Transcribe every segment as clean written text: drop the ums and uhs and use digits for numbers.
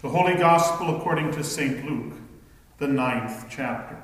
The Holy Gospel according to St. Luke, the 9th chapter.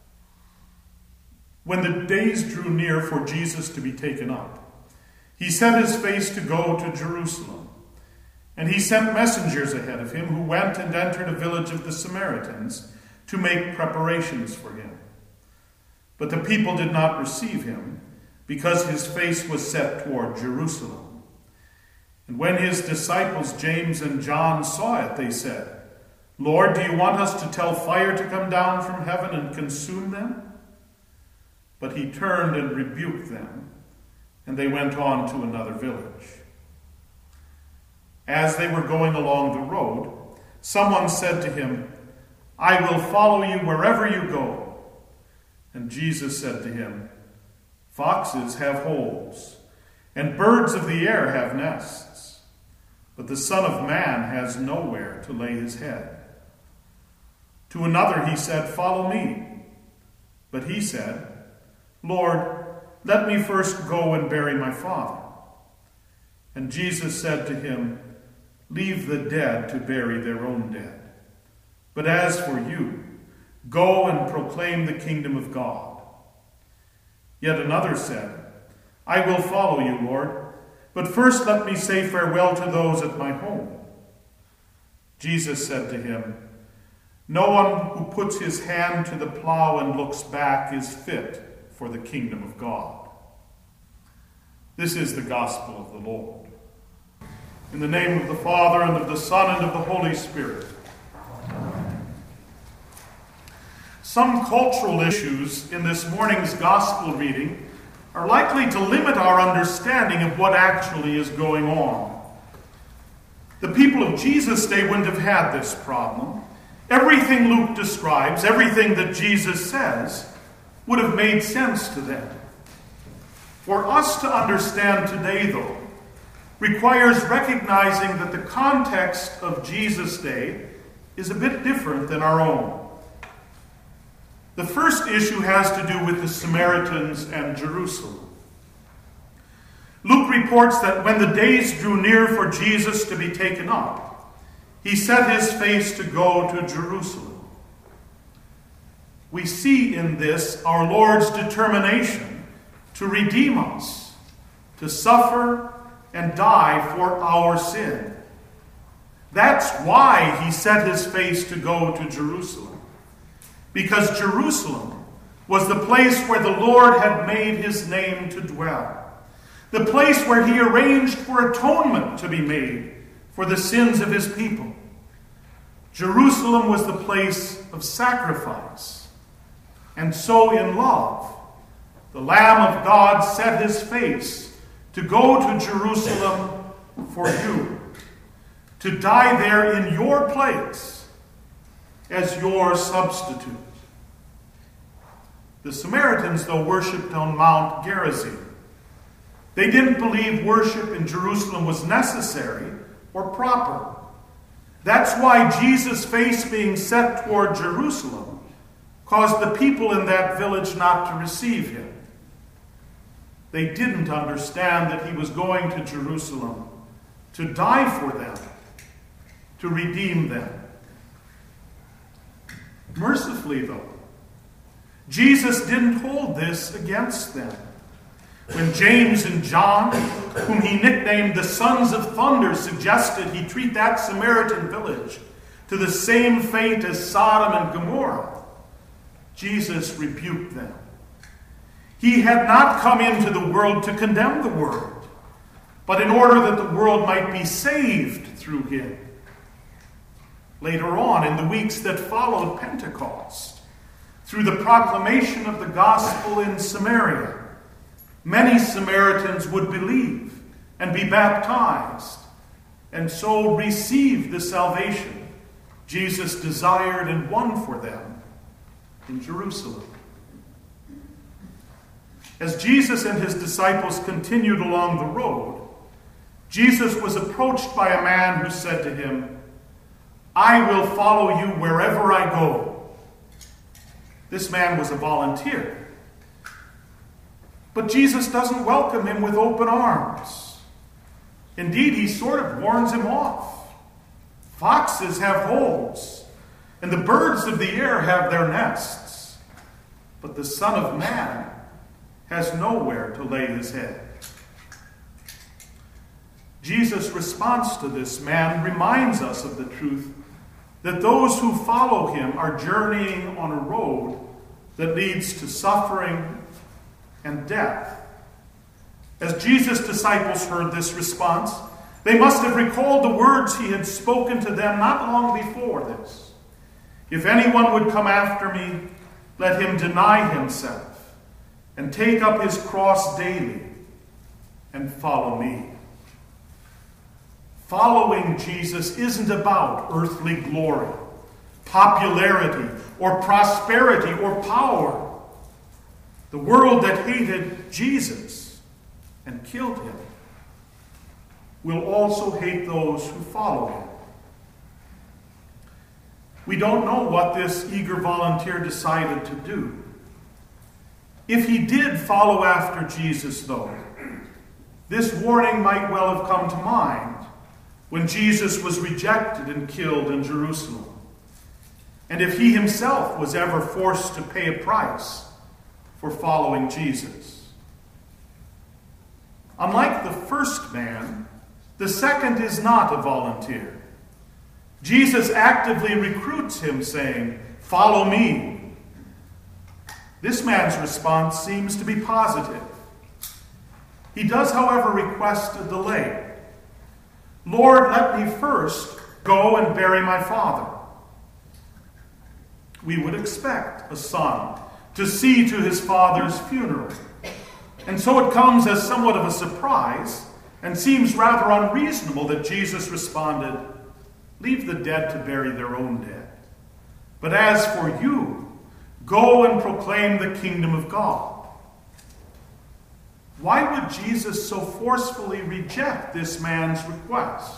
When the days drew near for Jesus to be taken up, he set his face to go to Jerusalem. And he sent messengers ahead of him who went and entered a village of the Samaritans to make preparations for him. But the people did not receive him because his face was set toward Jerusalem. And when his disciples James and John saw it, they said, "Lord, do you want us to tell fire to come down from heaven and consume them?" But he turned and rebuked them, and they went on to another village. As they were going along the road, someone said to him, "I will follow you wherever you go." And Jesus said to him, "Foxes have holes, and birds of the air have nests, but the Son of Man has nowhere to lay his head." To another he said, "Follow me." But he said, "Lord, let me first go and bury my father." And Jesus said to him, "Leave the dead to bury their own dead. But as for you, go and proclaim the kingdom of God." Yet another said, "I will follow you, Lord, but first let me say farewell to those at my home." Jesus said to him, "No one who puts his hand to the plow and looks back is fit for the kingdom of God." This is the gospel of the Lord. In the name of the Father, and of the Son, and of the Holy Spirit. Some cultural issues in this morning's gospel reading are likely to limit our understanding of what actually is going on. The people of Jesus' day wouldn't have had this problem. Everything Luke describes, everything that Jesus says, would have made sense to them. For us to understand today, though, requires recognizing that the context of Jesus' day is a bit different than our own. The first issue has to do with the Samaritans and Jerusalem. Luke reports that when the days drew near for Jesus to be taken up, he set his face to go to Jerusalem. We see in this our Lord's determination to redeem us, to suffer and die for our sin. That's why he set his face to go to Jerusalem. Because Jerusalem was the place where the Lord had made his name to dwell. The place where he arranged for atonement to be made for the sins of his people. Jerusalem was the place of sacrifice. And so in love, the Lamb of God set his face to go to Jerusalem for you, to die there in your place as your substitute. The Samaritans, though, worshipped on Mount Gerizim. They didn't believe worship in Jerusalem was necessary or proper. That's why Jesus' face being set toward Jerusalem caused the people in that village not to receive him. They didn't understand that he was going to Jerusalem to die for them, to redeem them. Mercifully, though, Jesus didn't hold this against them. When James and John, whom he nicknamed the Sons of Thunder, suggested he treat that Samaritan village to the same fate as Sodom and Gomorrah, Jesus rebuked them. He had not come into the world to condemn the world, but in order that the world might be saved through him. Later on, in the weeks that followed Pentecost, through the proclamation of the gospel in Samaria, many Samaritans would believe and be baptized, and so receive the salvation Jesus desired and won for them in Jerusalem. As Jesus and his disciples continued along the road, Jesus was approached by a man who said to him, "I will follow you wherever I go." This man was a volunteer. But Jesus doesn't welcome him with open arms. Indeed, he sort of warns him off. Foxes have holes, and the birds of the air have their nests. But the Son of Man has nowhere to lay his head. Jesus' response to this man reminds us of the truth that those who follow him are journeying on a road that leads to suffering and death. As Jesus' disciples heard this response, they must have recalled the words he had spoken to them not long before this. If anyone would come after me, let him deny himself and take up his cross daily and follow me. Following Jesus isn't about earthly glory, popularity, or prosperity, or power. The world that hated Jesus and killed him will also hate those who follow him. We don't know what this eager volunteer decided to do. If he did follow after Jesus, though, this warning might well have come to mind when Jesus was rejected and killed in Jerusalem, and if he himself was ever forced to pay a price for following Jesus. Unlike the first man, the second is not a volunteer. Jesus actively recruits him, saying, "Follow me." This man's response seems to be positive. He does, however, request a delay. "Lord, let me first go and bury my father." We would expect a son to see to his father's funeral, and so it comes as somewhat of a surprise and seems rather unreasonable that Jesus responded, "Leave the dead to bury their own dead. But as for you, go and proclaim the kingdom of God." Why would Jesus so forcefully reject this man's request?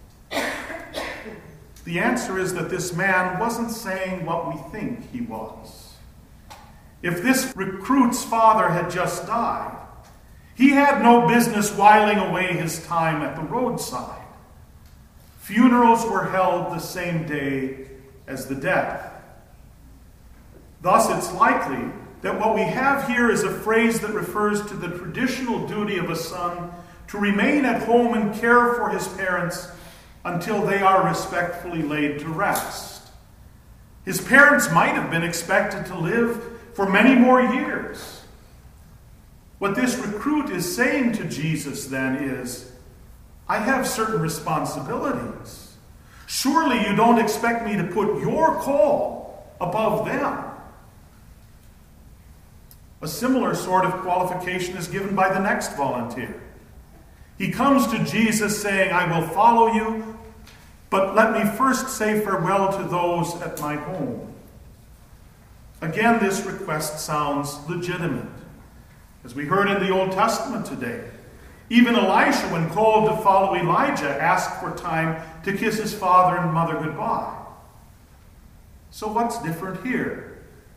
The answer is that this man wasn't saying what we think he was. If this recruit's father had just died, he had no business whiling away his time at the roadside. Funerals were held the same day as the death. Thus, it's likely that what we have here is a phrase that refers to the traditional duty of a son to remain at home and care for his parents until they are respectfully laid to rest. His parents might have been expected to live for many more years. What this recruit is saying to Jesus then is, "I have certain responsibilities. Surely you don't expect me to put your call above them." A similar sort of qualification is given by the next volunteer. He comes to Jesus saying, "I will follow you, but let me first say farewell to those at my home." Again, this request sounds legitimate. As we heard in the Old Testament today, even Elisha, when called to follow Elijah, asked for time to kiss his father and mother goodbye. So what's different here?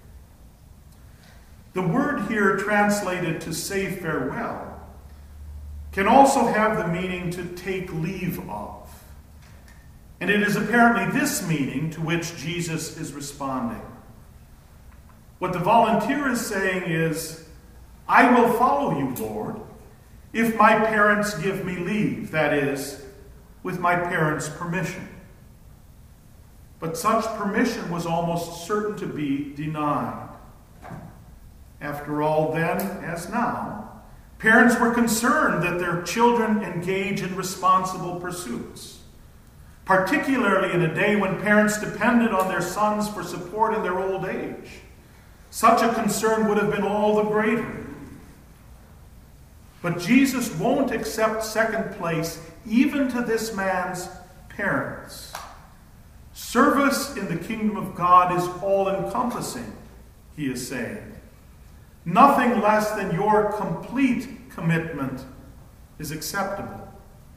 The word here translated to say farewell can also have the meaning to take leave of. And it is apparently this meaning to which Jesus is responding. What the volunteer is saying is, "I will follow you, Lord, if my parents give me leave, that is, with my parents' permission." But such permission was almost certain to be denied. After all, then, as now, parents were concerned that their children engage in responsible pursuits, particularly in a day when parents depended on their sons for support in their old age. Such a concern would have been all the greater. But Jesus won't accept second place even to this man's parents. Service in the kingdom of God is all-encompassing, he is saying. Nothing less than your complete commitment is acceptable.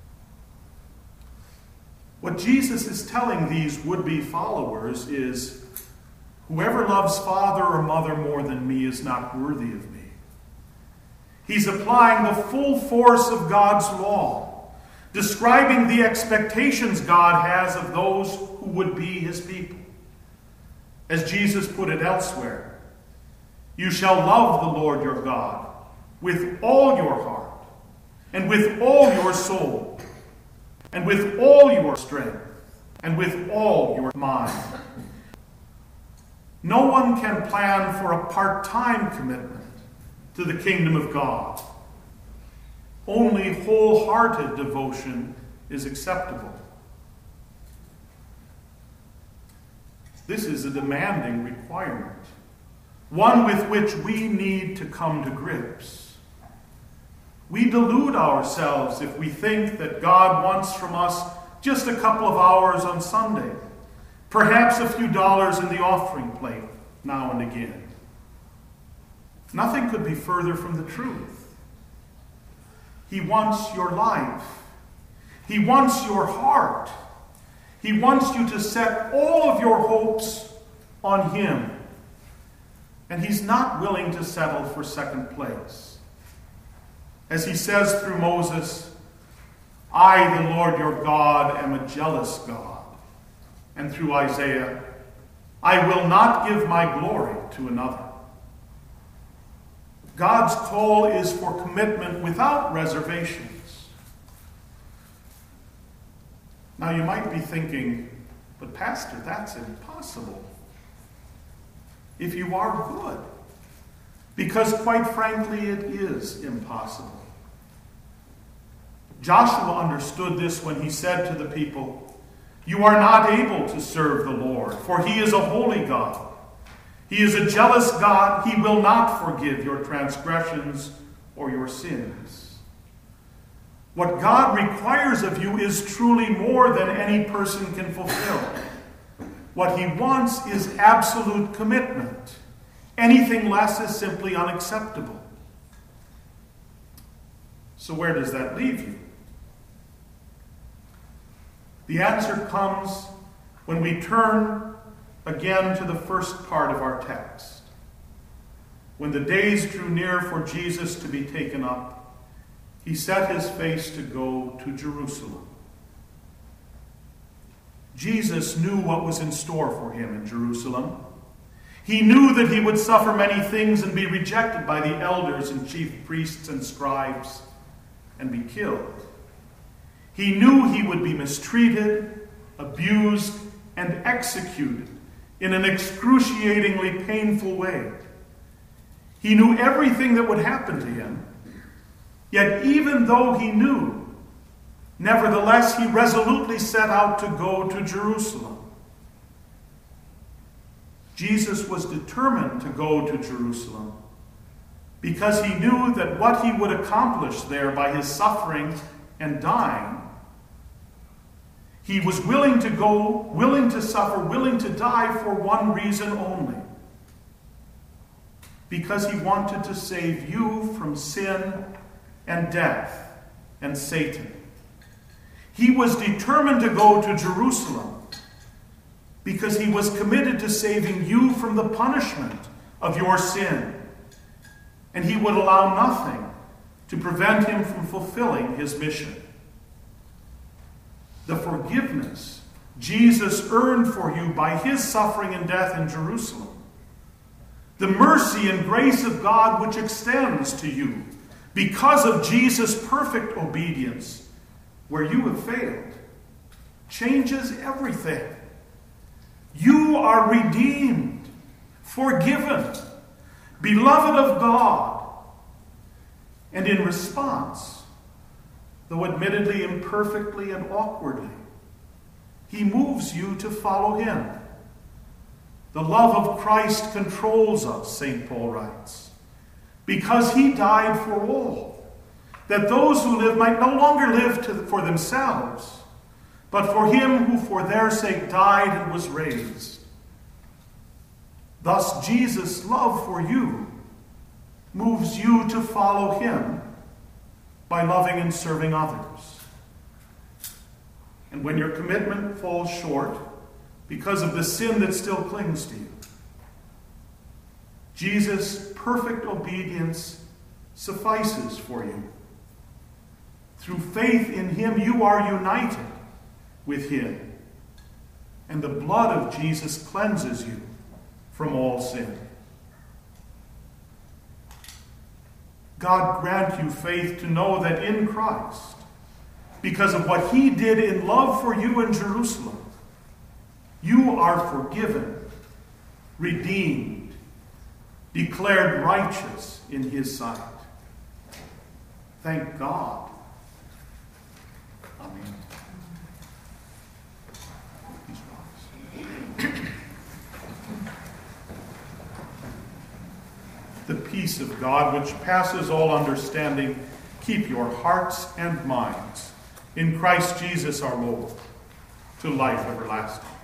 What Jesus is telling these would-be followers is, whoever loves father or mother more than me is not worthy of me. He's applying the full force of God's law, describing the expectations God has of those who would be his people. As Jesus put it elsewhere, you shall love the Lord your God with all your heart, and with all your soul, and with all your strength, and with all your mind. No one can plan for a part-time commitment to the kingdom of God. Only wholehearted devotion is acceptable. This is a demanding requirement, one with which we need to come to grips. We delude ourselves if we think that God wants from us just a couple of hours on Sunday, perhaps a few dollars in the offering plate now and again. Nothing could be further from the truth. He wants your life. He wants your heart. He wants you to set all of your hopes on him. And he's not willing to settle for second place. As he says through Moses, I, the Lord your God, am a jealous God. And through Isaiah, I will not give my glory to another. God's call is for commitment without reservations. Now you might be thinking, but Pastor, that's impossible. If you are good. Because quite frankly, it is impossible. Joshua understood this when he said to the people, you are not able to serve the Lord, for he is a holy God. He is a jealous God. He will not forgive your transgressions or your sins. What God requires of you is truly more than any person can fulfill. What he wants is absolute commitment. Anything less is simply unacceptable. So where does that leave you? The answer comes when we turn again to the first part of our text. When the days drew near for Jesus to be taken up, he set his face to go to Jerusalem. Jesus knew what was in store for him in Jerusalem. He knew that he would suffer many things and be rejected by the elders and chief priests and scribes and be killed. He knew he would be mistreated, abused, and executed in an excruciatingly painful way. He knew everything that would happen to him, yet even though he knew, nevertheless he resolutely set out to go to Jerusalem. Jesus was determined to go to Jerusalem because he knew that what he would accomplish there by his suffering and dying, he was willing to go, willing to suffer, willing to die for one reason only. Because he wanted to save you from sin and death and Satan. He was determined to go to Jerusalem because he was committed to saving you from the punishment of your sin. And he would allow nothing to prevent him from fulfilling his mission. The forgiveness Jesus earned for you by his suffering and death in Jerusalem. The mercy and grace of God which extends to you because of Jesus' perfect obedience where you have failed changes everything. You are redeemed, forgiven, beloved of God. And in response, though admittedly imperfectly and awkwardly, he moves you to follow him. The love of Christ controls us, St. Paul writes, because he died for all, that those who live might no longer live for themselves, but for him who for their sake died and was raised. Thus Jesus' love for you moves you to follow him by loving and serving others. And when your commitment falls short because of the sin that still clings to you, Jesus' perfect obedience suffices for you. Through faith in him, you are united with him. And the blood of Jesus cleanses you from all sin. God grant you faith to know that in Christ, because of what he did in love for you in Jerusalem, you are forgiven, redeemed, declared righteous in his sight. Thank God. Amen. The peace of God, which passes all understanding, keep your hearts and minds in Christ Jesus our Lord, to life everlasting.